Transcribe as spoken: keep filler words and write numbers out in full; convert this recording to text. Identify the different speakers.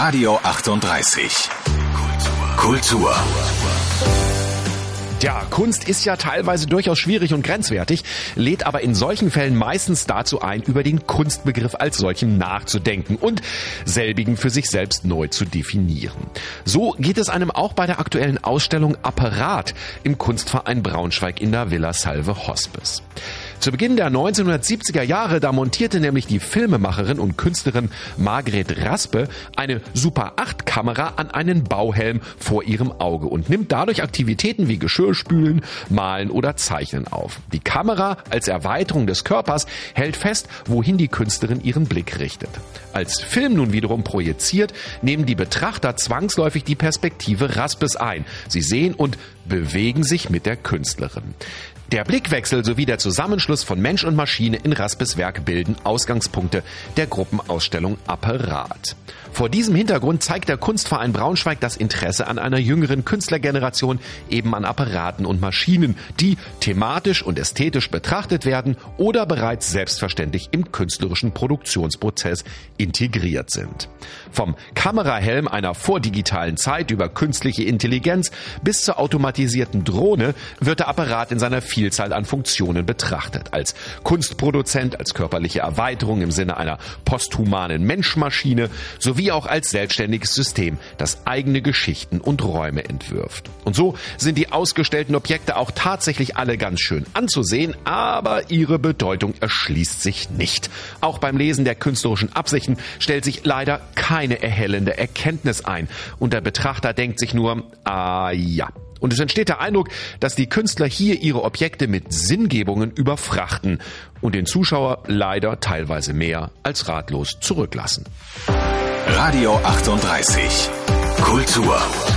Speaker 1: Radio achtunddreißig. Kultur.
Speaker 2: Ja, Kunst ist ja teilweise durchaus schwierig und grenzwertig, lädt aber in solchen Fällen meistens dazu ein, über den Kunstbegriff als solchen nachzudenken und selbigen für sich selbst neu zu definieren. So geht es einem auch bei der aktuellen Ausstellung Apparat im Kunstverein Braunschweig in der Villa Salve Hospice. Zu Beginn der neunzehnhundertsiebziger Jahre, da montierte nämlich die Filmemacherin und Künstlerin Margret Raspe eine Super acht Kamera an einen Bauhelm vor ihrem Auge und nimmt dadurch Aktivitäten wie Geschirrspülen, Malen oder Zeichnen auf. Die Kamera als Erweiterung des Körpers hält fest, wohin die Künstlerin ihren Blick richtet. Als Film nun wiederum projiziert, nehmen die Betrachter zwangsläufig die Perspektive Raspes ein. Sie sehen und bewegen sich mit der Künstlerin. Der Blickwechsel sowie der Zusammenschluss von Mensch und Maschine in Raspes Werk bilden Ausgangspunkte der Gruppenausstellung Apparat. Vor diesem Hintergrund zeigt der Kunstverein Braunschweig das Interesse an einer jüngeren Künstlergeneration, eben an Apparaten und Maschinen, die thematisch und ästhetisch betrachtet werden oder bereits selbstverständlich im künstlerischen Produktionsprozess integriert sind. Vom Kamerahelm einer vordigitalen Zeit über künstliche Intelligenz bis zur automatisierten Drohne wird der Apparat in seiner Vielzahl an Funktionen betrachtet. Als Kunstproduzent, als körperliche Erweiterung im Sinne einer posthumanen Menschmaschine sowie wie auch als selbstständiges System, das eigene Geschichten und Räume entwirft. Und so sind die ausgestellten Objekte auch tatsächlich alle ganz schön anzusehen, aber ihre Bedeutung erschließt sich nicht. Auch beim Lesen der künstlerischen Absichten stellt sich leider keine erhellende Erkenntnis ein. Und der Betrachter denkt sich nur, ah ja. Und es entsteht der Eindruck, dass die Künstler hier ihre Objekte mit Sinngebungen überfrachten und den Zuschauer leider teilweise mehr als ratlos zurücklassen.
Speaker 1: Radio achtunddreißig. Kultur.